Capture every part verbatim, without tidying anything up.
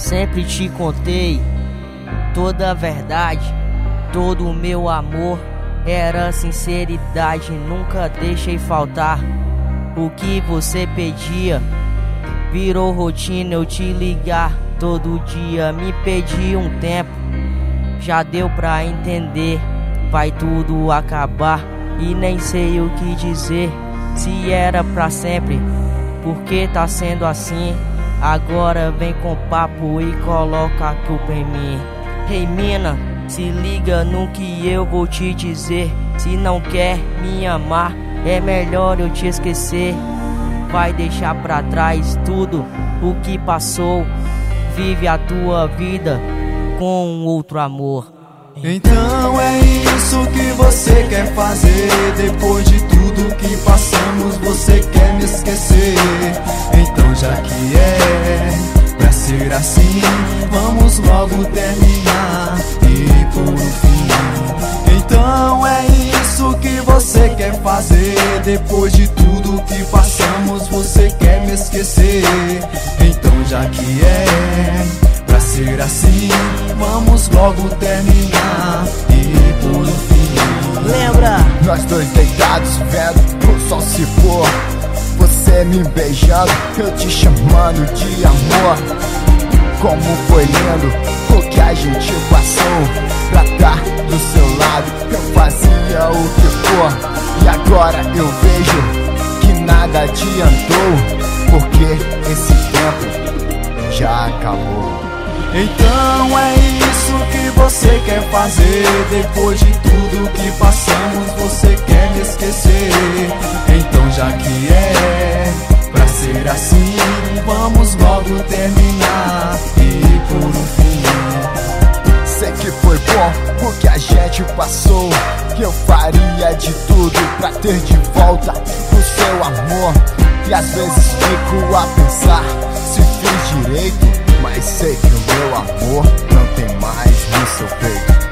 Sempre te contei toda a verdade, todo o meu amor era sinceridade. Nunca deixei faltar o que você pedia. Virou rotina eu te ligar todo dia. Me pedi um tempo, já deu pra entender. Vai tudo acabar e nem sei o que dizer. Se era pra sempre, porque tá sendo assim? Agora vem com papo e coloca a culpa em mim. Ei mina, se liga no que eu vou te dizer. Se não quer me amar, é melhor eu te esquecer. Vai deixar pra trás tudo o que passou. Vive a tua vida com outro amor. Então é isso que você quer fazer. Depois de tudo que passamos, você quer me esquecer. Então já que é pra ser assim, vamos logo terminar e por um fim. Então é isso que você quer fazer. Depois de tudo que passamos, você quer me esquecer. Então já que é pra ser assim, vamos logo terminar e por um fim. Lembra? Nós dois deitados vendo o sol se pôr, você me beijando, eu te chamando de amor. Como foi lindo o que a gente passou. Pra estar do seu lado eu fazia o que for. E agora eu vejo que nada adiantou, porque esse tempo já acabou. Então é isso que você quer fazer. Depois de tudo que passamos, você quer me esquecer. Então já que é pra ser assim, vamos logo terminar e por um fim. Sei que foi bom o que a gente passou, que eu faria de tudo pra ter de volta o seu amor. E às vezes fico a pensar se fiz direito, mas sei que o meu amor não tem mais no seu peito.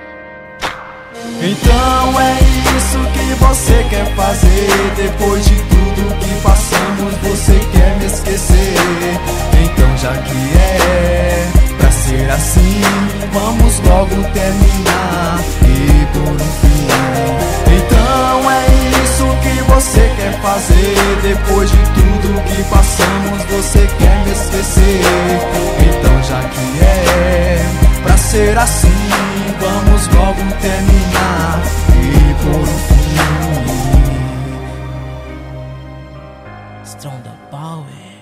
Então é isso que você quer fazer. Depois de tudo que passamos, você quer me esquecer. Então já que é pra ser assim, vamos logo terminar e por um fim. Então é isso que você quer fazer. Depois de tudo que passamos, você quer me esquecer. Então já que é pra ser assim, vamos logo terminar e por um fim. Strong the power.